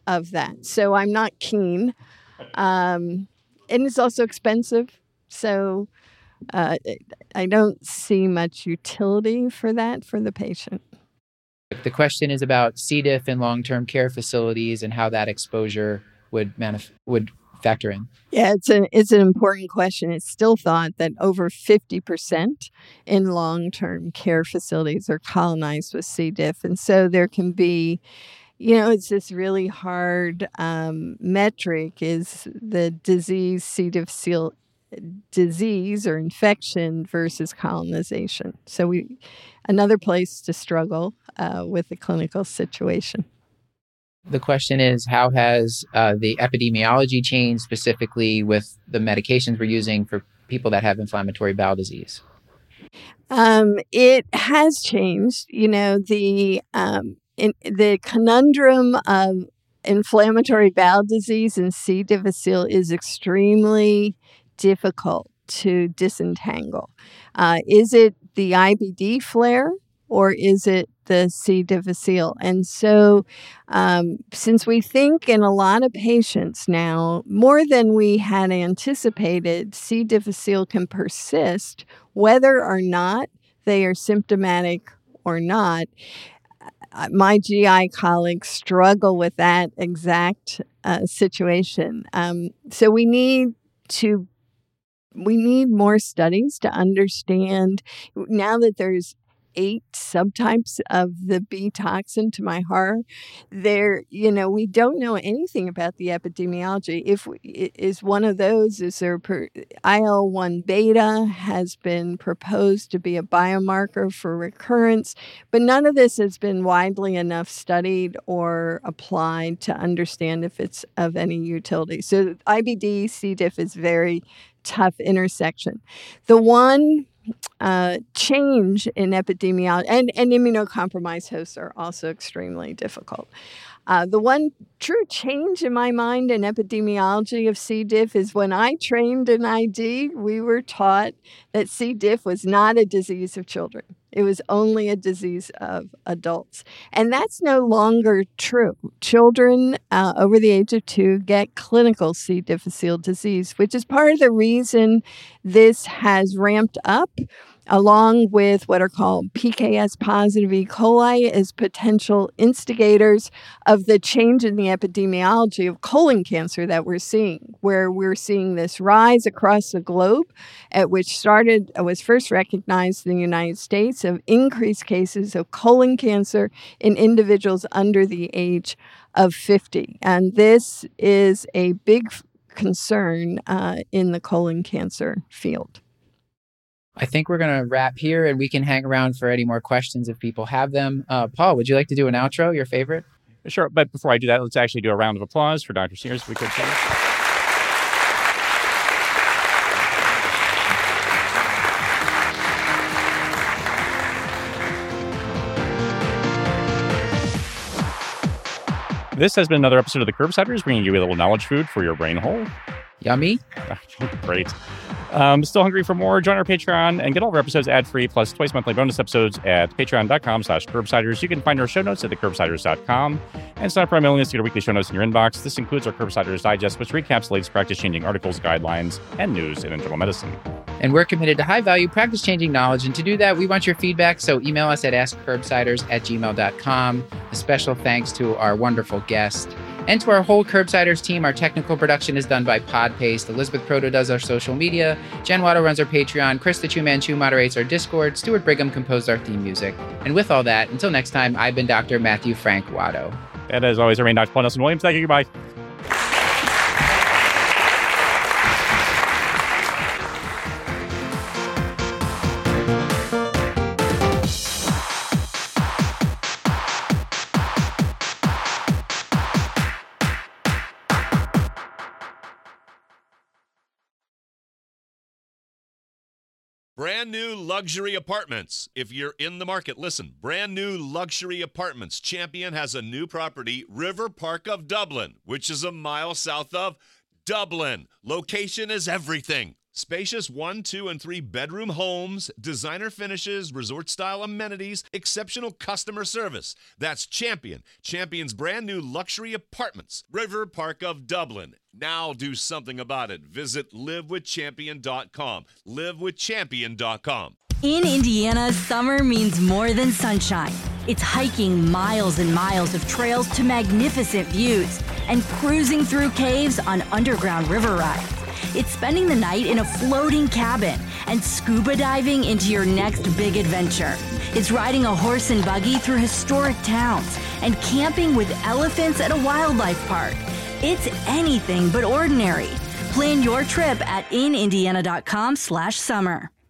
of that. So I'm not keen. Um, and it's also expensive. So uh, I don't see much utility for that for the patient. The question is about C. diff in long-term care facilities and how that exposure would manif- would factor in. Yeah, it's an it's an important question. It's still thought that over fifty percent in long-term care facilities are colonized with C. diff, and so there can be, you know, it's this really hard um, metric is the disease C. difficile disease or infection versus colonization. So we another place to struggle uh, with the clinical situation. The question is, how has uh, the epidemiology changed specifically with the medications we're using for people that have inflammatory bowel disease? Um, it has changed. You know, the um, in, the conundrum of inflammatory bowel disease and C. difficile is extremely difficult to disentangle. Uh, is it the I B D flare or is it the C. difficile? And so um, since we think in a lot of patients now, more than we had anticipated, C. difficile can persist whether or not they are symptomatic or not. My G I colleagues struggle with that exact uh, situation. Um, so we need to we need more studies to understand now that there's eight subtypes of the B toxin to my horror. There, you know, we don't know anything about the epidemiology. If we, it is one of those, is there per, I L one beta has been proposed to be a biomarker for recurrence, but none of this has been widely enough studied or applied to understand if it's of any utility. So I B D, C. diff is very tough intersection. The one uh, change in epidemiology, and, and immunocompromised hosts are also extremely difficult. Uh, the one true change in my mind in epidemiology of C. diff is when I trained in I D, we were taught that C. diff was not a disease of children. It was only a disease of adults. And that's no longer true. Children uh, over the age of two get clinical C. difficile disease, which is part of the reason this has ramped up, along with what are called P K S positive E. coli as potential instigators of the change in the epidemiology of colon cancer that we're seeing, where we're seeing this rise across the globe, at which started, was first recognized in the United States, of increased cases of colon cancer in individuals under the age of fifty. And this is a big concern uh, in the colon cancer field. I think we're going to wrap here and we can hang around for any more questions if people have them. Uh, Paul, would you like to do an outro, your favorite? Sure. But before I do that, let's actually do a round of applause for Doctor Sears, if we could. This has been another episode of The Curbsiders, bringing you a little knowledge food for your brain hole. Yummy. Great. Um, still hungry for more? Join our Patreon and get all of our episodes ad-free, plus twice monthly bonus episodes at patreon.com slash curbsiders. You can find our show notes at the curbsiders dot com and sign up for our mailing list to get our weekly show notes in your inbox. This includes our Curbsiders Digest, which recaps the latest practice-changing articles, guidelines, and news in internal medicine. And we're committed to high-value, practice-changing knowledge. And to do that, we want your feedback. So email us at ask curbsiders at gmail dot com. A special thanks to our wonderful guest. And to our whole Curbsiders team. Our technical production is done by Podpaste. Elizabeth Proto does our social media. Jen Watto runs our Patreon. Krista Chu Manchu moderates our Discord. Stuart Brigham composed our theme music. And with all that, until next time, I've been Doctor Matthew Frank Watto. And as always, I remain Doctor Paul Nelson Williams. Thank you. Goodbye. Brand new luxury apartments. If you're in the market, listen. Brand new luxury apartments. Champion has a new property, River Park of Dublin, which is a mile south of Dublin. Location is everything. Spacious one, two, and three bedroom homes, designer finishes, resort-style amenities, exceptional customer service. That's Champion. Champion's brand new luxury apartments. River Park of Dublin. Now do something about it. Visit live with champion dot com. live with champion dot com. In Indiana, summer means more than sunshine. It's hiking miles and miles of trails to magnificent views and cruising through caves on underground river rides. It's spending the night in a floating cabin and scuba diving into your next big adventure. It's riding a horse and buggy through historic towns and camping with elephants at a wildlife park. It's anything but ordinary. Plan your trip at in indiana dot com slash summer.